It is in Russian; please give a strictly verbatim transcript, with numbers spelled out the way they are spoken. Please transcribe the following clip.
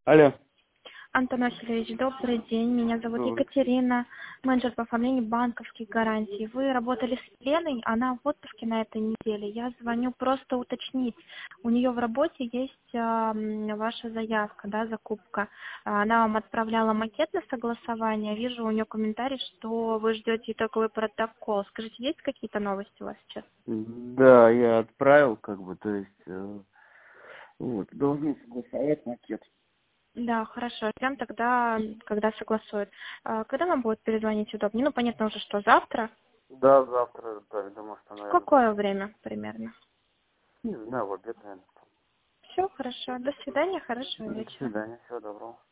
Алло. Антон Васильевич, добрый день. Меня зовут Добрый. Екатерина, менеджер по оформлению банковских гарантий. Вы работали с Леной, она в отпуске на этой неделе. Я звоню просто уточнить. У нее в работе есть а, м, ваша заявка, да, закупка. А, Она вам отправляла макет на согласование. Вижу у нее комментарий, что вы ждете итоговый протокол. Скажите, есть какие-то новости у вас сейчас? Да, я отправил, как бы, то есть, э, вот, должен согласовать макет. Да, хорошо. Прям тогда, когда согласуют. А, Когда вам будет перезвонить удобнее? Ну, понятно уже, что завтра. Да, завтра, да, я думаю, что, В наверное, какое время примерно? не знаю, в обед, наверное. Все, хорошо. До свидания, хорошего До вечера. свидания, всего доброго.